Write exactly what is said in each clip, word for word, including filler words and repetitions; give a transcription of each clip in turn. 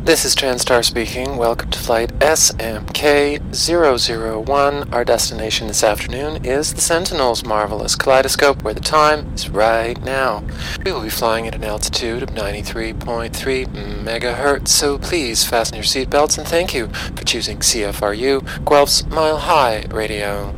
This is Transtar speaking. Welcome to flight S M K zero zero one. Our destination this afternoon is the Sentinel's Marvelous Kaleidoscope, where the time is right now. We will be flying at an altitude of ninety-three point three megahertz, so please fasten your seatbelts and thank you for choosing C F R U, Guelph's Mile High Radio.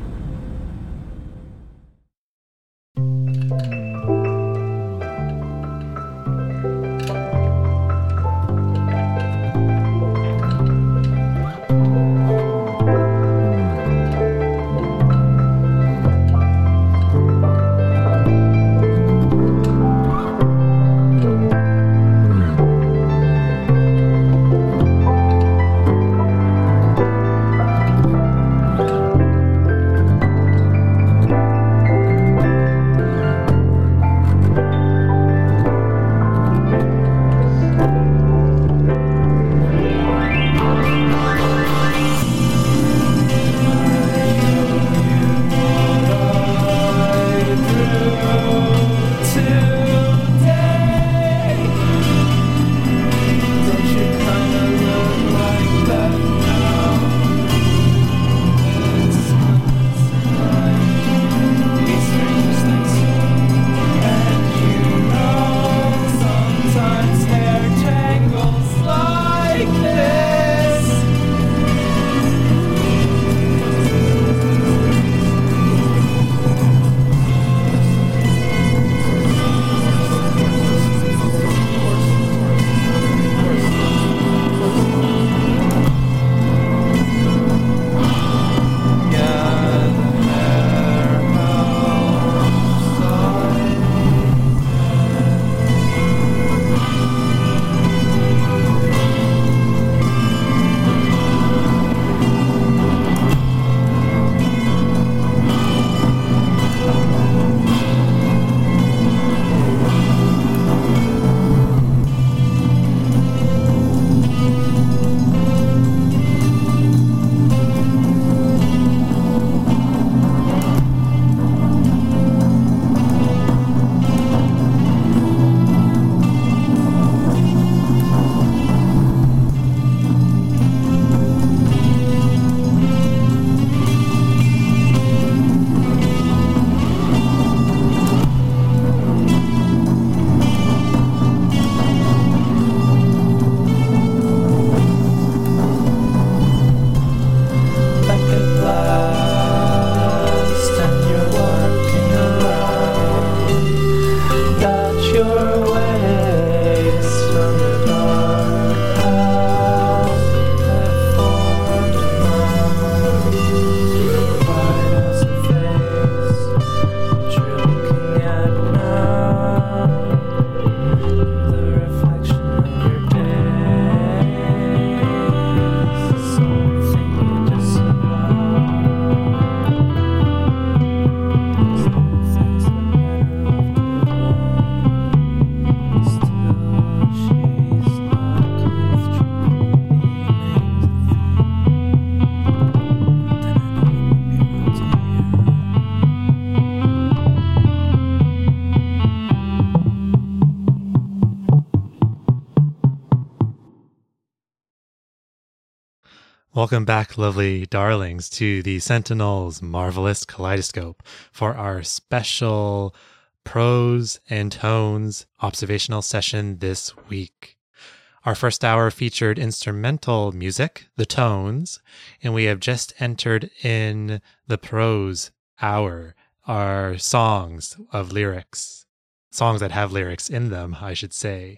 Welcome back, lovely darlings, to the Sentinel's Marvelous Kaleidoscope for our special Prose and Tones observational session this week. Our first hour featured instrumental music, the tones, and we have just entered in the prose hour, our songs of lyrics, songs that have lyrics in them, I should say.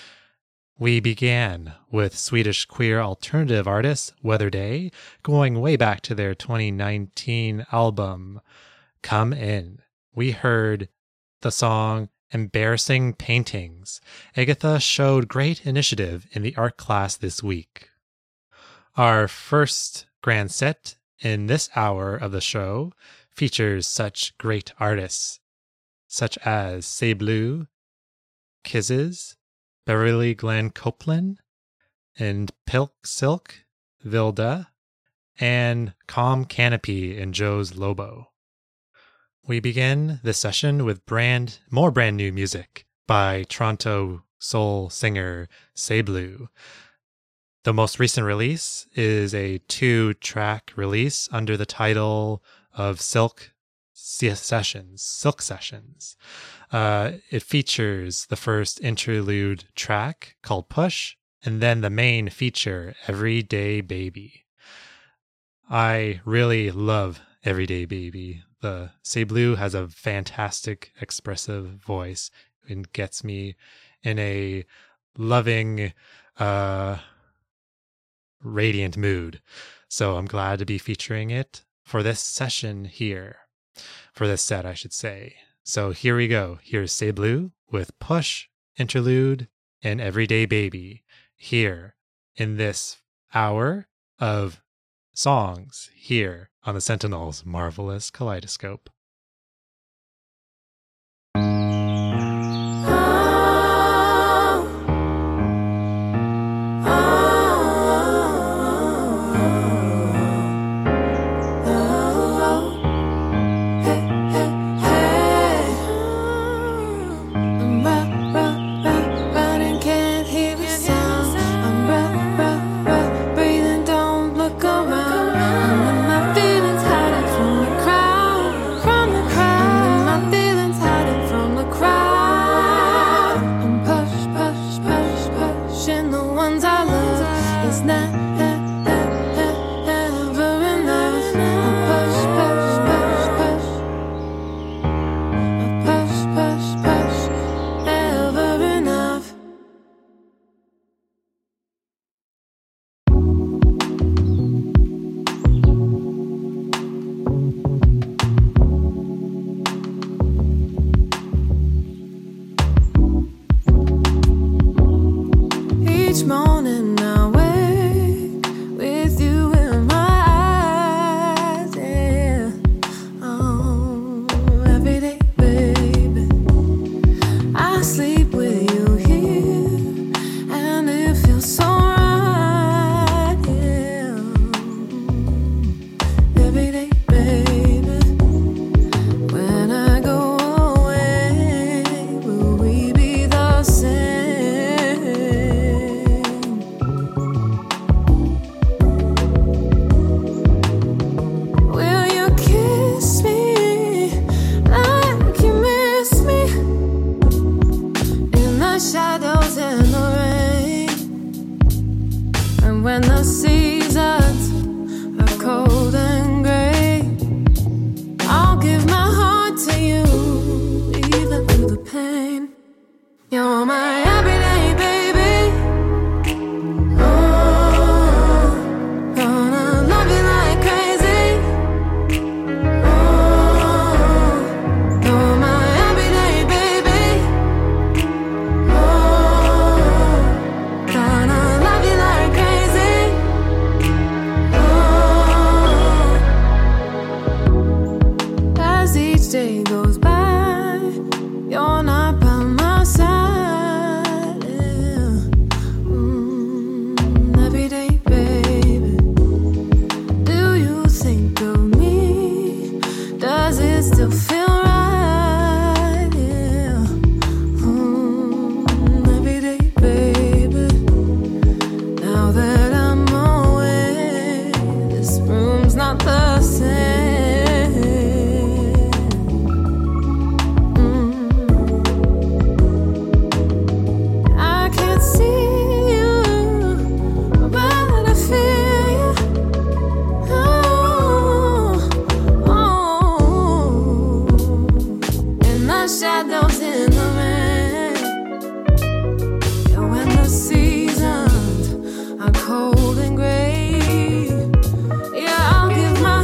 We began with Swedish queer alternative artist Weather Day, going way back to their twenty nineteen album, Come In. We heard the song Embarrassing Paintings. Agatha showed great initiative in the art class this week. Our first grand set in this hour of the show features such great artists, such as Say Blue, Kisses, Beverly Glenn Copeland, and Pilk Silk, Vilda, and Calm Canopy and Joe's Lobo. We begin the session with brand more brand new music by Toronto soul singer Say Blue. The most recent release is a two-track release under the title of Silk Sessions. Silk Sessions. Uh, it features the first interlude track called Push, and then the main feature, Everyday Baby. I really love Everyday Baby. The Ceblue has a fantastic expressive voice and gets me in a loving, uh, radiant mood. So I'm glad to be featuring it for this session here. For this set, I should say. So here we go. Here's Ceblue with Push, Interlude, and Everyday Baby here in this hour of songs here on the Sentinel's Marvelous Kaleidoscope. Cold and gray, yeah, I'll give my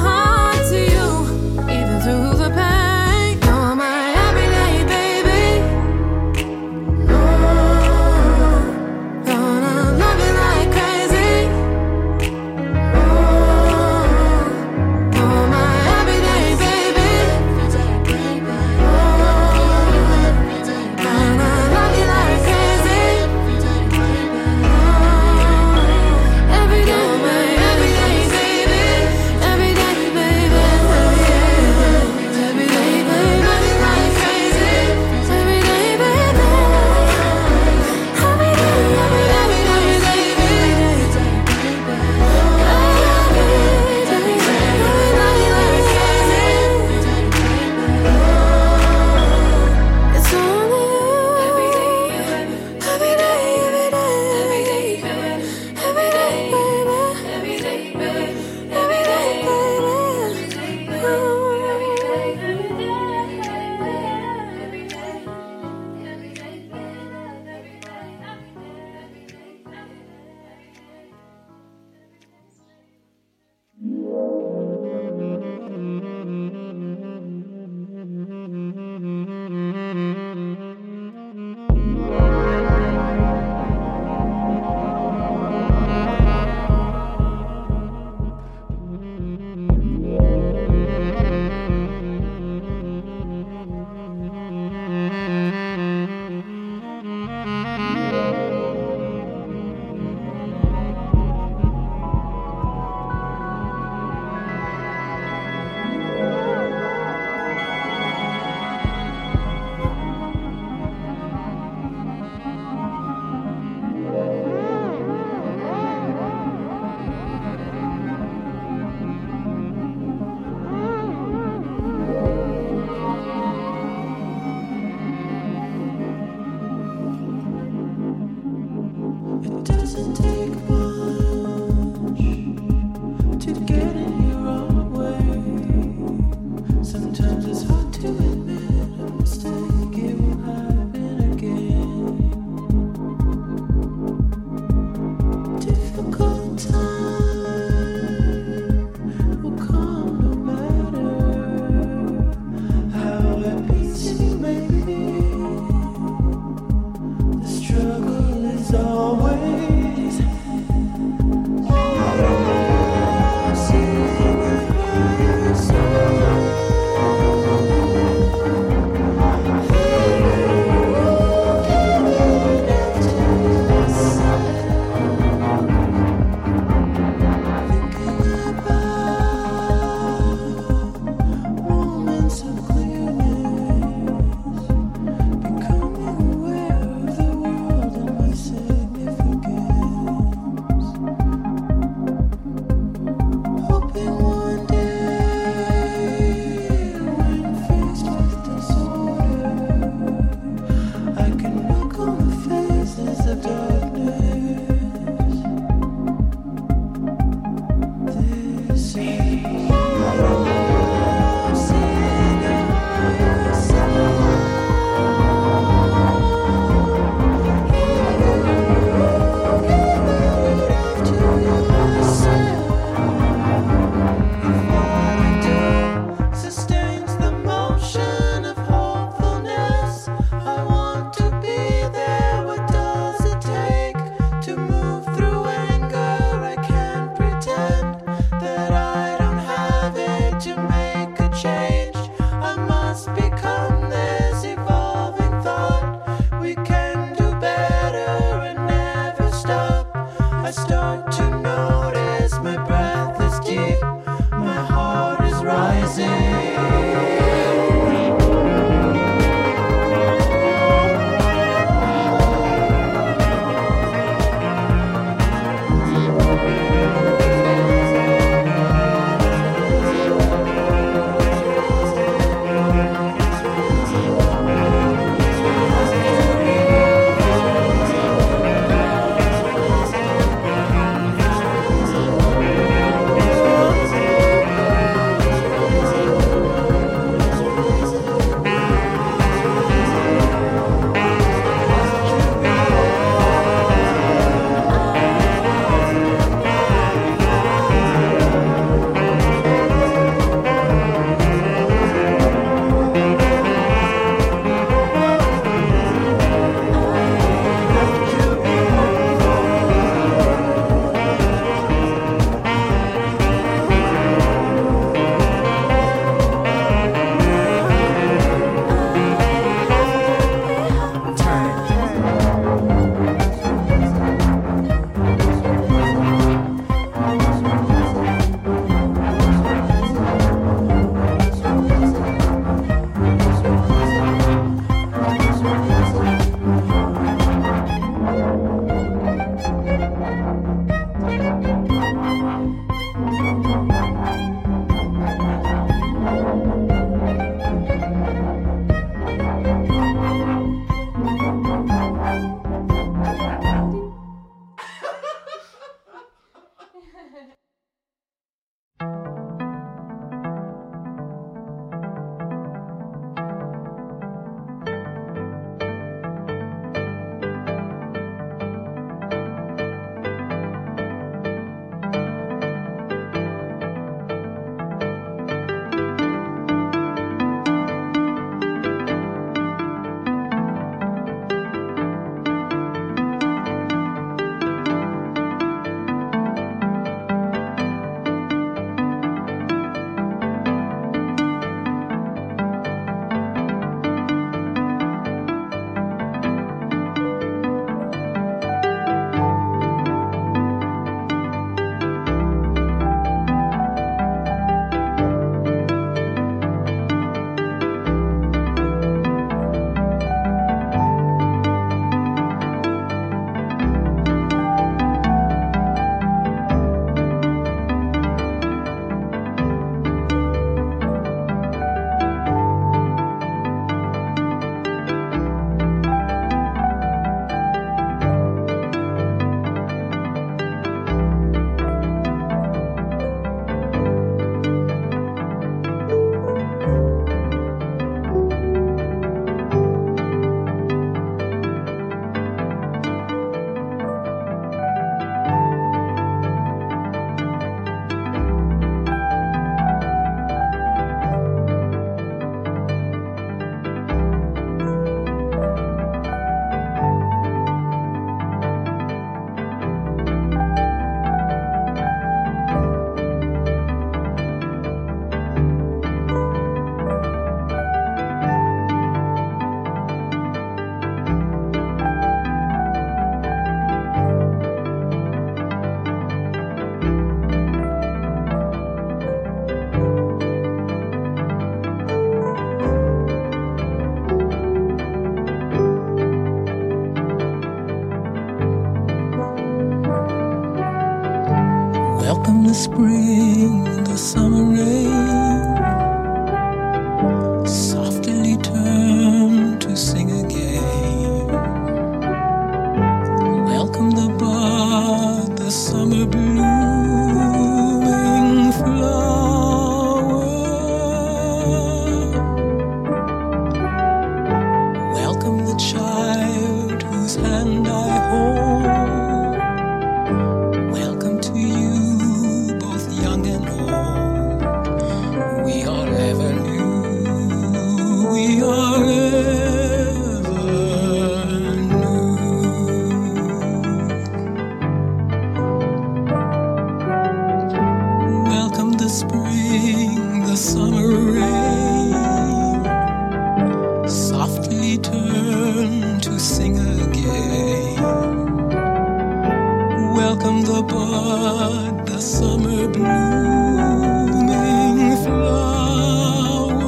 I start to notice my breath is deep, my heart is rising. Welcome the spring, the summer rain, softly turn to sing again. Welcome the bud, the summer blooming flower. Welcome the child whose hand I hold. Welcome to you, young and old. We are ever new, we are ever new. Welcome the spring, the summer rain, softly turn to sing again. Welcome the bud, the summer blooming flower.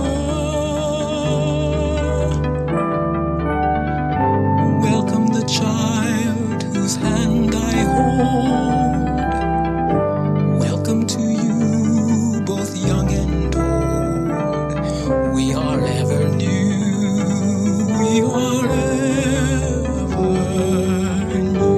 Welcome the child whose hand I hold. Welcome to you, both young and old. We are ever new, we are ever new.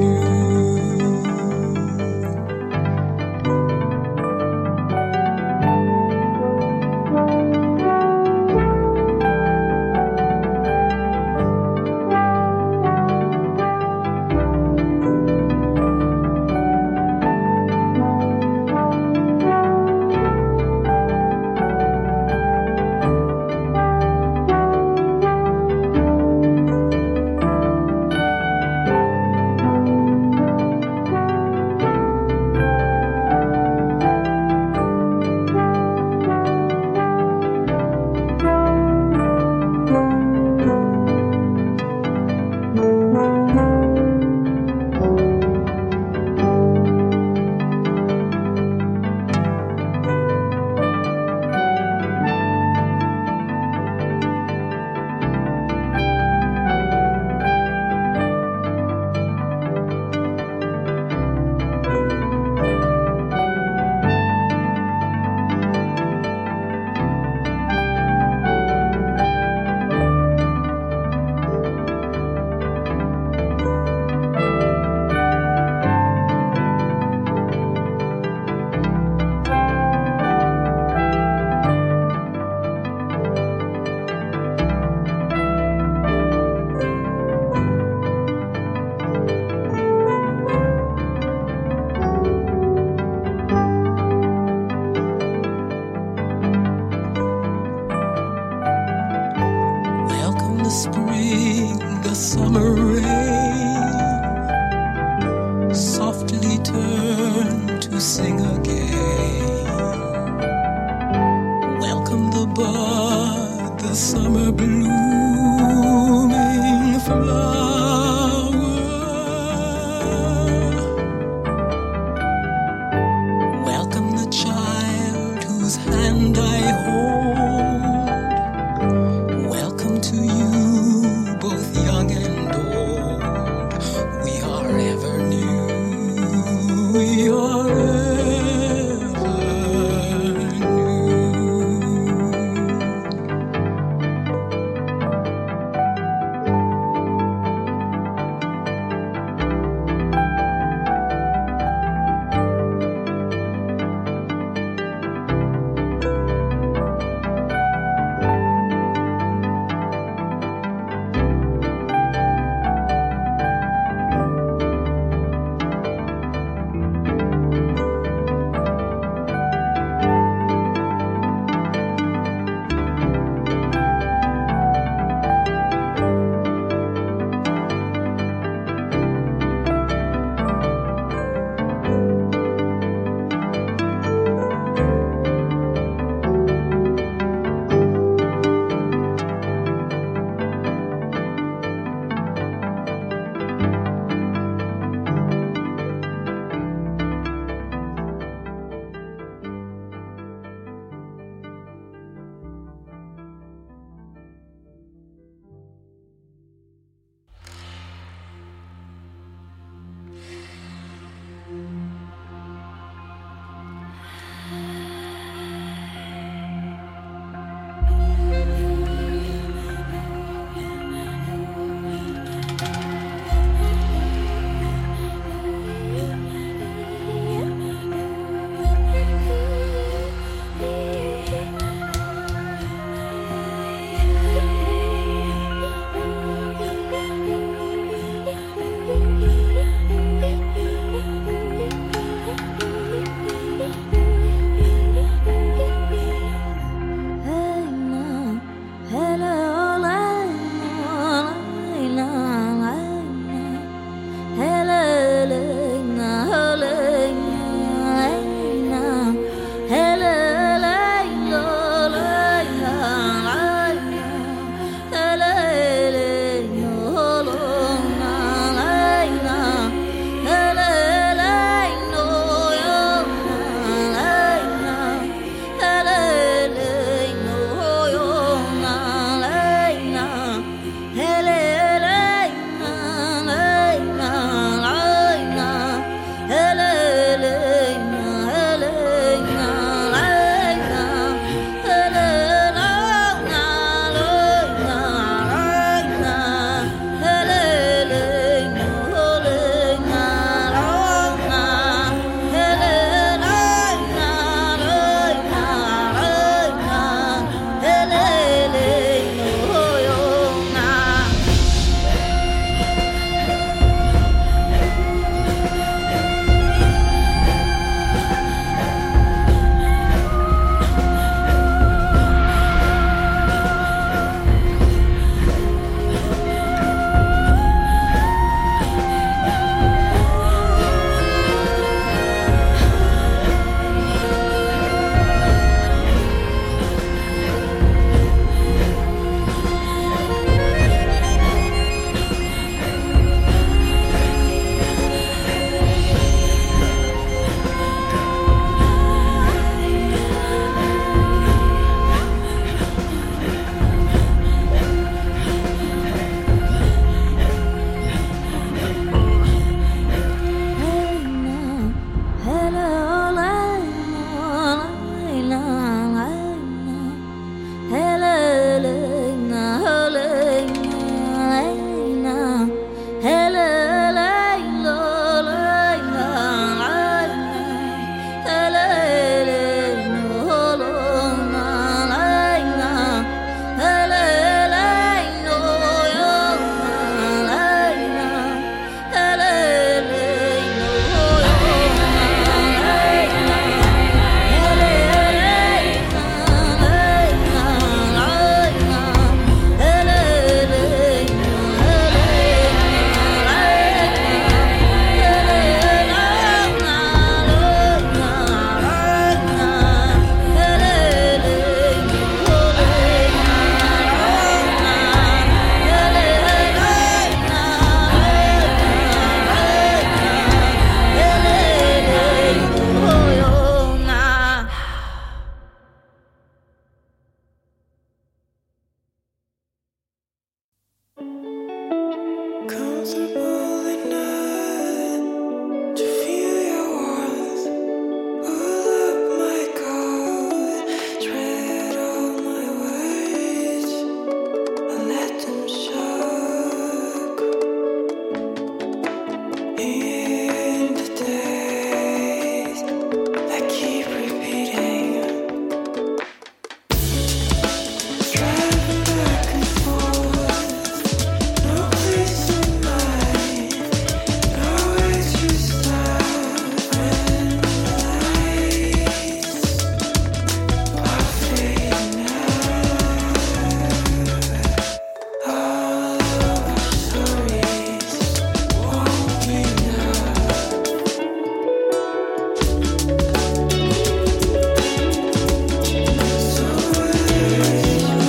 The spring, the summer rain softly turn to sing again. Welcome the bud, the summer blooming flower. Welcome the child whose hand I hold. Welcome to you, both young and old. We are ever new, we are ever new. Comfortable enough to feel your warmth. Pull up my coat, tread all my words, and let them soak in the days that keep repeating. Driving back and forth, no place in mind, nowhere to stop when the lights are fading out. All of our stories won't be enough. So where's my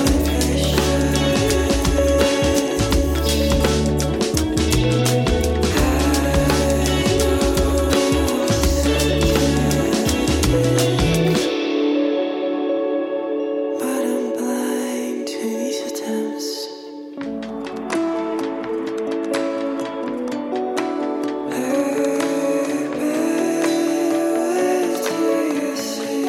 But I'm blind to these attempts. Where do you see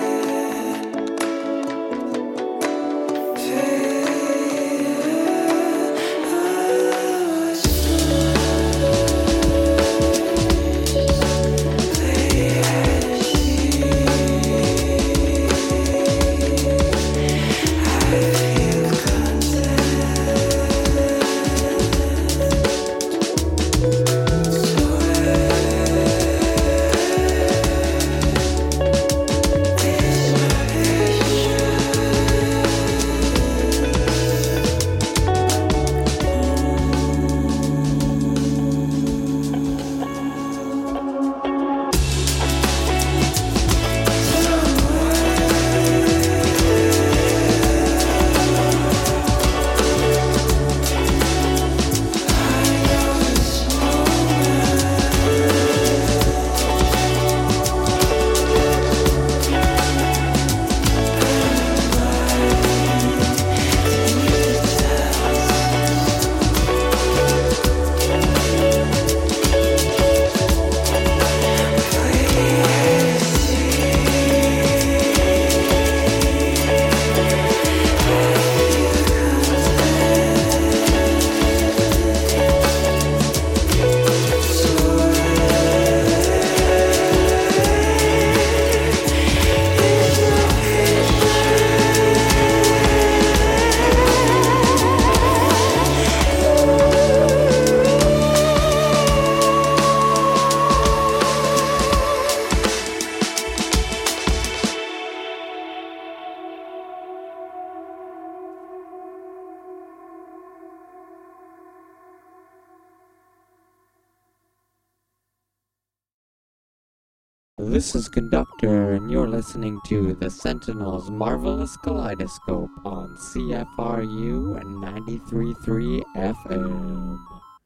This is Conductor, and you're listening to the Sentinel's Marvelous Kaleidoscope on C F R U ninety-three point three F M.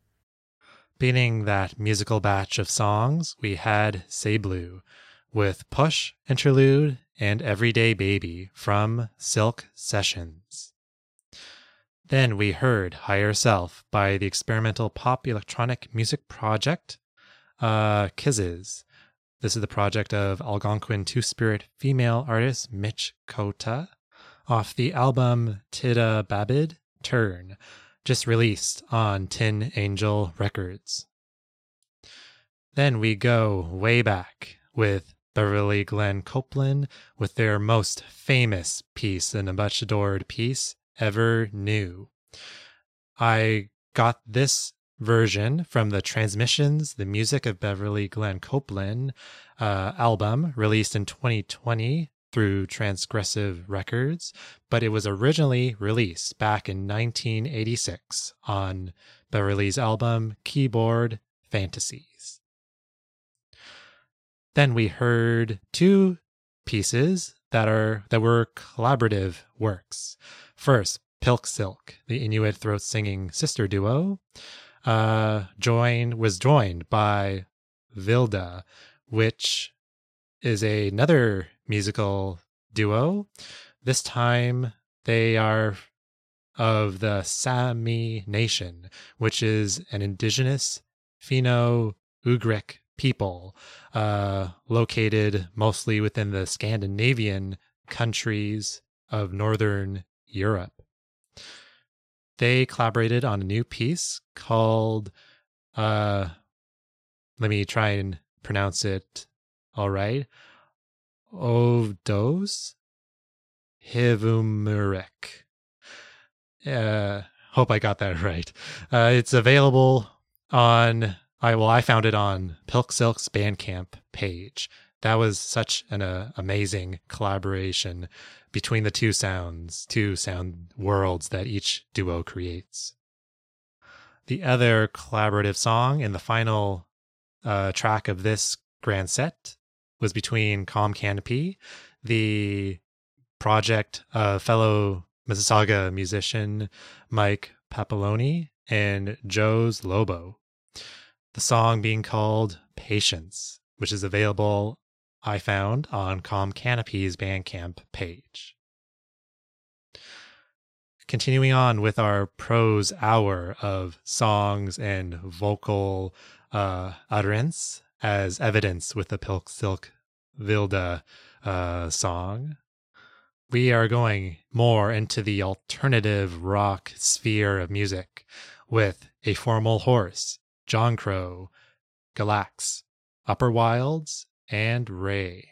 Beating that musical batch of songs, we had Say Blue with Push, Interlude, and Everyday Baby from Silk Sessions. Then we heard Higher Self by the experimental pop electronic music project uh, Kisses This is the project of Algonquin Two-Spirit female artist Mitch Kota off the album Tida Babid Turn, just released on Tin Angel Records. Then we go way back with Beverly Glenn Copeland with their most famous piece, and a much adored piece, Ever New. I got this version from the Transmissions, the Music of Beverly Glenn Copeland uh, album, released in twenty twenty through Transgressive Records, but it was originally released back in nineteen eighty-six on Beverly's album Keyboard Fantasies. Then we heard two pieces that are that were collaborative works. First, Pilk Silk, the Inuit throat singing sister duo, uh, joined was joined by Vilda, which is a, another musical duo. This time they are of the Sami Nation, which is an indigenous Finno-Ugric people uh, located mostly within the Scandinavian countries of Northern Europe. They collaborated on a new piece called, uh, let me try and pronounce it all right, Ovdos Hivumurek. Uh, hope I got that right. Uh, it's available on, I well, I found it on Pilk Silk's Bandcamp page. That was such an uh, amazing collaboration between the two sounds, two sound worlds that each duo creates. The other collaborative song and the final uh, track of this grand set was between Calm Canopy, the project of fellow Mississauga musician Mike Papaloni, and Joe's Lobo. The song being called Patience, which is available, I found, on Calm Canopy's Bandcamp page. Continuing on with our prose hour of songs and vocal uh, utterance, as evidence with the Pilk Silk Vilda uh, song, we are going more into the alternative rock sphere of music with A Formal Horse, John Crow, Galax, Upper Wilds, and Ray.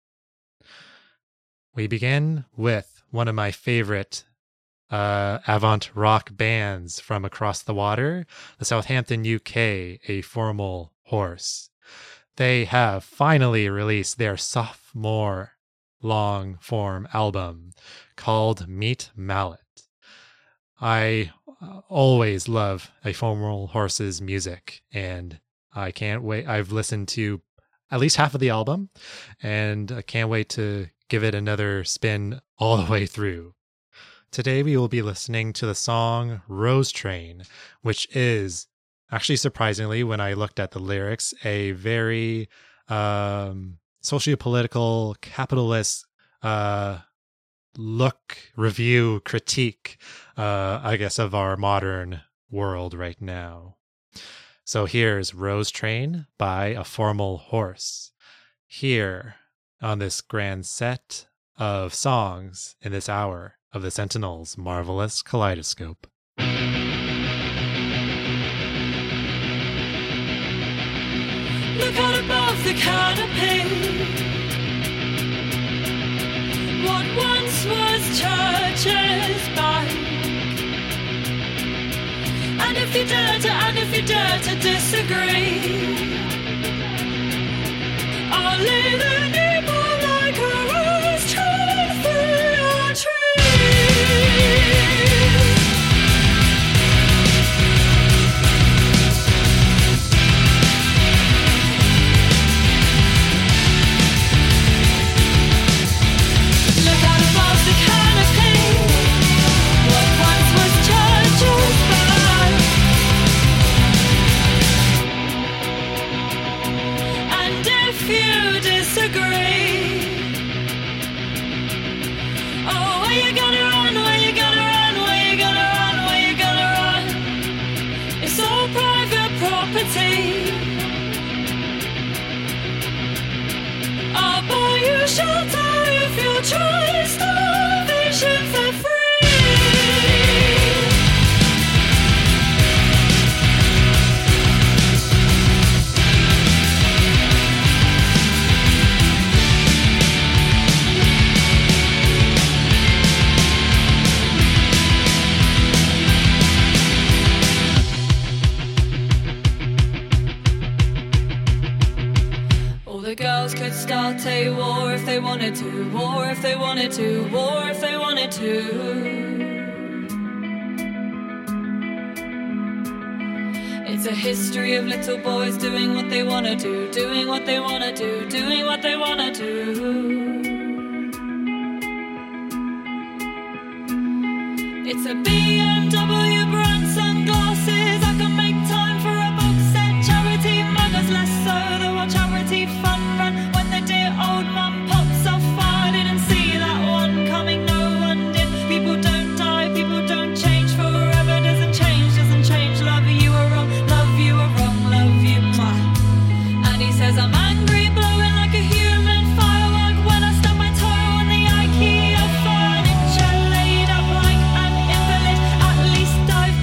We begin with one of my favorite uh, avant rock bands from across the water, the Southampton, U K, A Formal Horse. They have finally released their sophomore long-form album called Meet Mallet. I always love A Formal Horse's music, and I can't wait. I've listened to at least half of the album, and I can't wait to give it another spin all the way through. Today we will be listening to the song Rose Train, which is, actually surprisingly, when I looked at the lyrics, a very um, sociopolitical, capitalist uh, look, review, critique, uh, I guess, of our modern world right now. So here's Rose Train by A Formal Horse. Here on this grand set of songs in this hour of the Sentinel's Marvelous Kaleidoscope. Look out above the canopy. What once was church's bank. And if you dare to, and if you dare to disagree, I'll lay the nipple like a rose train through your tree. Look out above the canopy. What once was church's bank. And if you disagree, oh, where you gonna run, where you gonna run, where you gonna run, where you gonna run? It's all private property. shelter if you try starvation for free. The girls could start a war if they wanted to, war if they wanted to, war if they wanted to. It's a history of little boys doing what they wanna do, doing what they wanna do, doing what they wanna do. It's a B M W brand sunglasses. I can make time for a box set. Charity muggers less so. There were charity fun run when the dear old mum pops off. I didn't see that one coming. No one did. People don't die. People don't change forever. Doesn't change. Doesn't change. Love you are wrong. Love you are wrong. Love you. Mwah. And he says I'm angry, blowing like a human firework when I stump my toe on the IKEA furniture laid up like an invalid. At least I've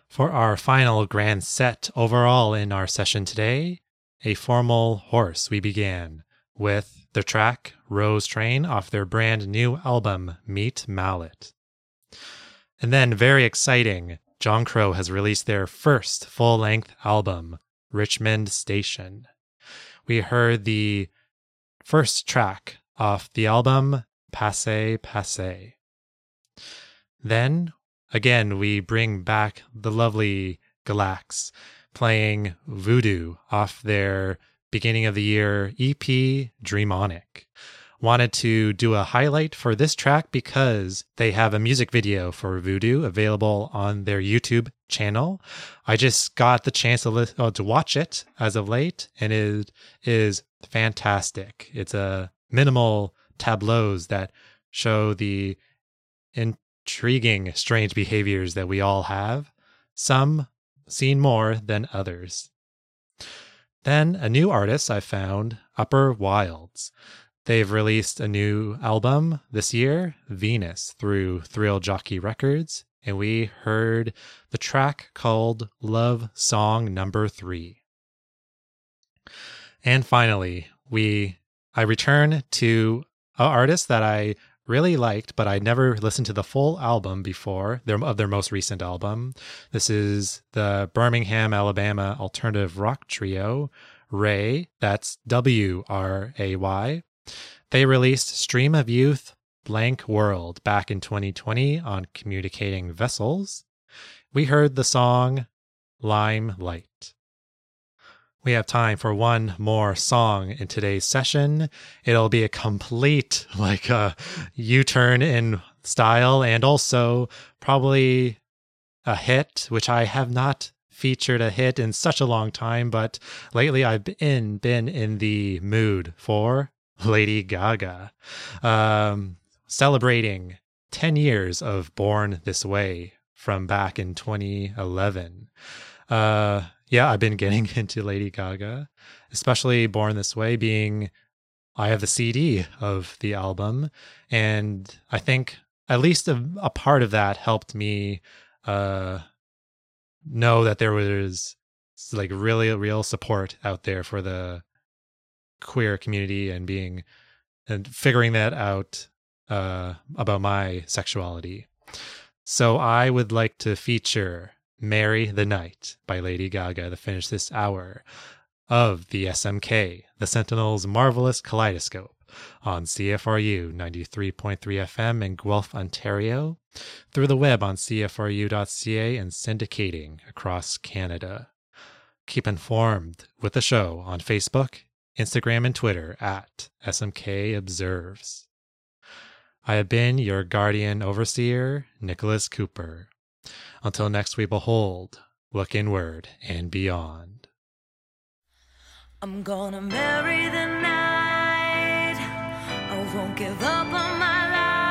For our final grand set overall in our session today, A Formal Horse, we began with the track Rose Train off their brand new album, Meet Mallet. And then, very exciting, John Crow has released their first full-length album, Richmond Station. We heard the first track off the album, Passe Passe. Then, again, we bring back the lovely Galax playing Voodoo off their beginning of the year E P, Dreamonic. Wanted to do a highlight for this track because they have a music video for Voodoo available on their YouTube channel. I just got the chance to, li- uh, to watch it as of late, and it is fantastic. It's a minimal tableaus that show the intriguing, strange behaviors that we all have, some seen more than others. Then a new artist I found, Upper Wilds. They've released a new album this year, Venus, through Thrill Jockey Records, and we heard the track called Love Song Number Three. And finally, we I return to an artist that I really liked, but I never listened to the full album before, their, of their most recent album. This is the Birmingham, Alabama alternative rock trio, Ray, that's W R A Y. They released Stream of Youth, Blank World back in twenty twenty on Communicating Vessels. We heard the song Limelight. We have time for one more song in today's session. It'll be a complete, like a U-turn in style, and also probably a hit, which I have not featured a hit in such a long time, but lately I've been, been in the mood for Lady Gaga. Um, celebrating ten years of Born This Way from back in twenty eleven. Uh, yeah, I've been getting into Lady Gaga, especially Born This Way being, I have the C D of the album, and I think at least a, a part of that helped me uh, know that there was like really real support out there for the queer community and being and figuring that out uh, about my sexuality. So I would like to feature Marry the Night by Lady Gaga to finish this hour of the S M K, the Sentinel's Marvelous Kaleidoscope, on C F R U ninety-three point three F M in Guelph, Ontario, through the web on C F R U dot C A and syndicating across Canada. Keep informed with the show on Facebook, Instagram, and Twitter at S M K Observes. I have been your guardian overseer, Nicholas Cooper. Until next we behold, look inward and beyond. I'm gonna marry the night. I won't give up on my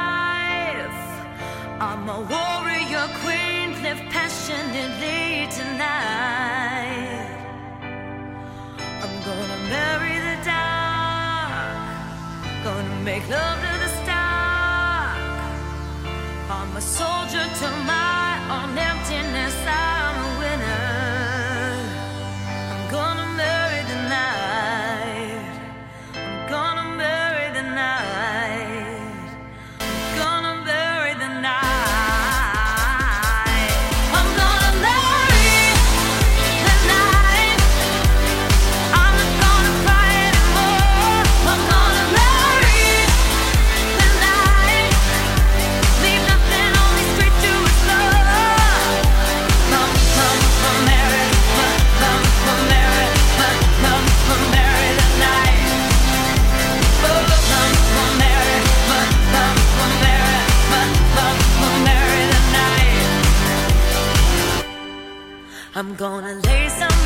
life. I'm a warrior queen, live passionately tonight. I'm gonna marry the dark, gonna make love to the stark. I'm a soldier to my own emptiness, I'm a winner. I'm gonna marry the night. I'm gonna marry the night. I'm gonna marry the night. I'm gonna marry the night. I'm not gonna cry anymore. I'm gonna marry the night. Leave nothing on these streets to explore. Come, come, come, marry, come, come, come, marry, come, come, come, marry the night. Oh, come, come, marry, come, come, come, marry, come, come, come, marry the night. I'm gonna lay some